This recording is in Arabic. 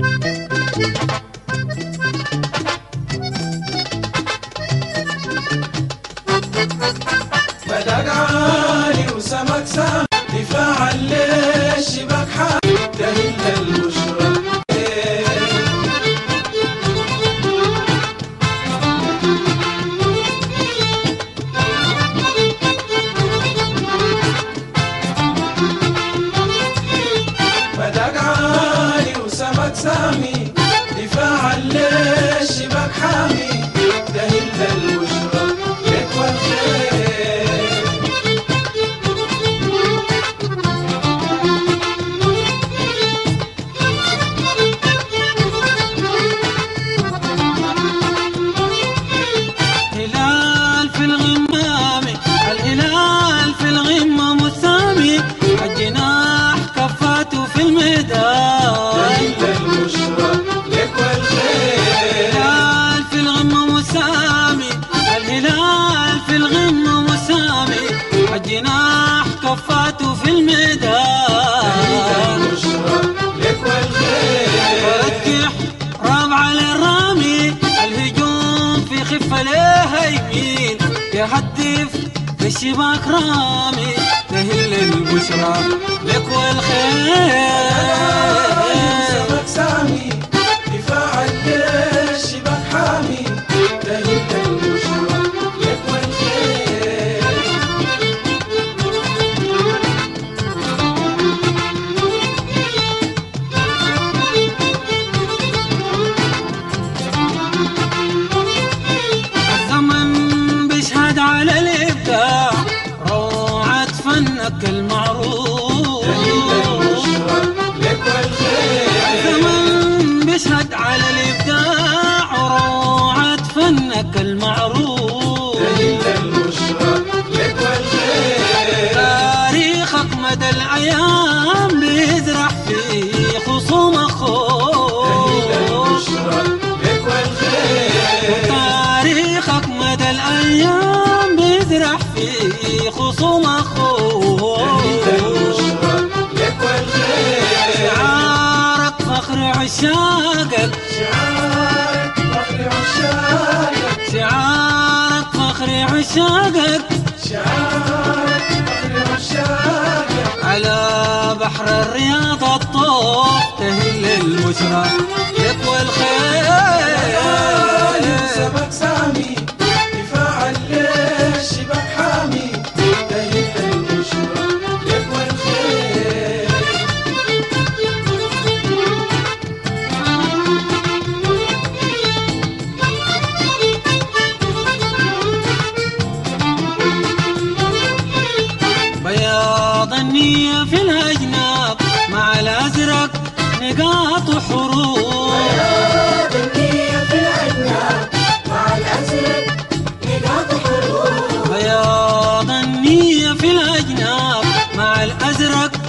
مداق عالي وسمك سام دفاعا للشباك حامي تهل البشرى مداق عالي وسمك سامي دفاعا للشباك حامي تهل البشرى لك والخير جناح كفاته في الميدان لك والخير ورجح رابعة للرامي الهجوم في خفة لها يمين يهدف في الشباك رامي تهل البشرى لك والخير سمك سامي دفاعا للشباك حامي تهل البشرى لك والخير على الإبداع روعة فنك المعروف لك والخير زمن بيشهد على الإبداع روعة فنك المعروف لك والخير تاريخك مدى الأيام بيزرع في خصومك خوف لك والخير تاريخك مدى الأيام بيزرع في خصوم أخوه لك والخير شعارك فخر عشاقك شعارك فخر عشاقك شعارك فخر عشاقك شعارك فخر عشاقك على بحر الرياض الطوف تهل البشرى لك والخير سمك سامي دفاعا للشباك حامي تهل البشرى لك والخير بياض النية في الأجناب مع الأزرق نقاط حروب بياض النية في الأجناب مع الأزرق نقاط حروب بياض النية في الأجناب مع الأزرق